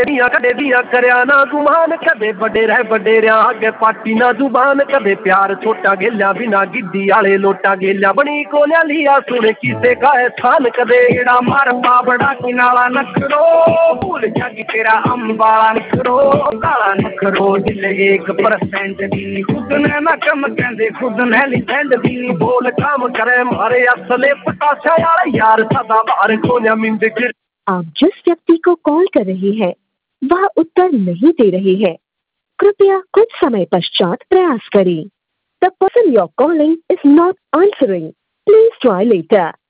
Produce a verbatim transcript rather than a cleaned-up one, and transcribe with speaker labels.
Speaker 1: तेरिया कदे दिया करया ना गुमान कदे बड़े रह बड़े रहा अगे पाटी ना जुबान कदे प्यार छोटा गेलिया बिना गिद्दी आले लोटा गेलिया बनी कोलिया लिया सुन किसे का एहसान कदे एड़ा मार बाबड़ा किनाला नखरो भूल जागी तेरा अम्बाला नखरो काला नखरो जिले एक परसेंट दी खुद ने ना कम कहंदे खुद ने लिजेंड दी बोल काम करे मारे असले पटाशा यार यार सदा बाहर खोया मिंद के।
Speaker 2: आप जिस व्यक्ति को कॉल कर रहे हैं वह उत्तर नहीं दे रहे हैं, कृपया कुछ समय पश्चात प्रयास करें। The person you're calling is not answering. Please try later.